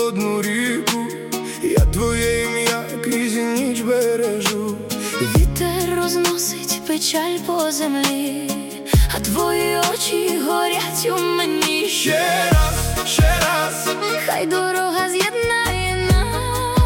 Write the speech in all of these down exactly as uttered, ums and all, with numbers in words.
холодну ріку, я твоє ім'я крізь ніч бережу. Вітер розносить печаль по землі, а твої очі горять у мені. Ще раз, ще раз, хай дорога з'єднає нас.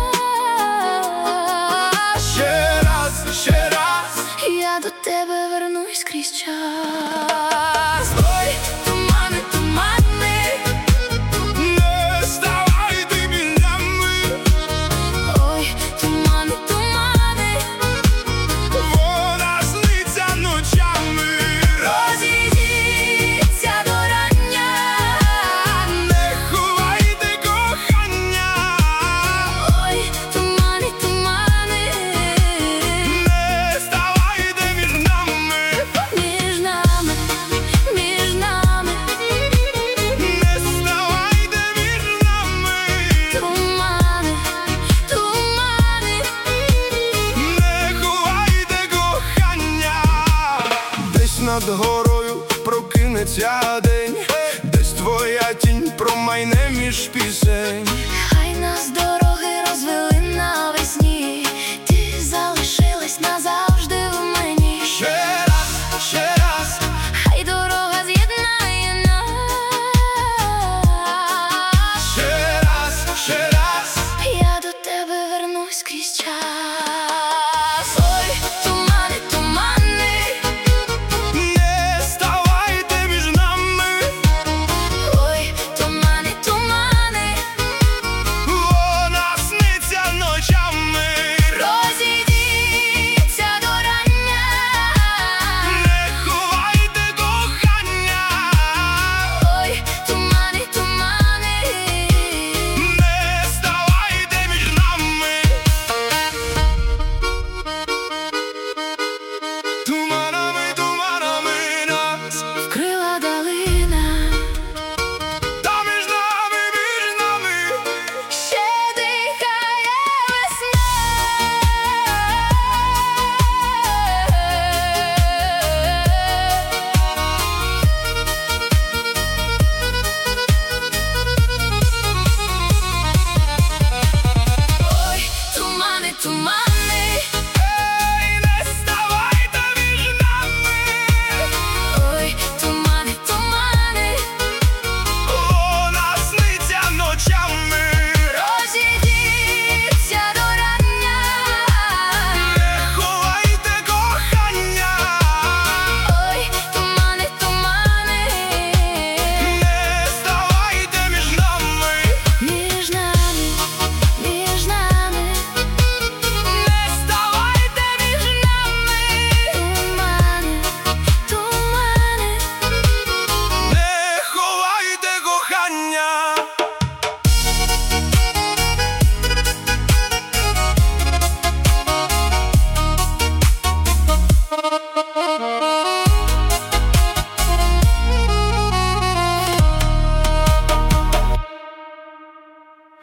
ще раз, ще раз, я до тебе вернусь крізь час. Ой, тумани, тумани, не ставайте білями. ой, тумани, тумани, Вона сниться ночами. розійдіться до рання. Не ховайте кохання, Ой, тумани, тумани, не ставайте між нами. між нами, між нами, Не ставайте між нами. тумани, тумани, Не ховайте кохання. Десь над горою прокинеться день, десь твоя тінь промайне між пісень.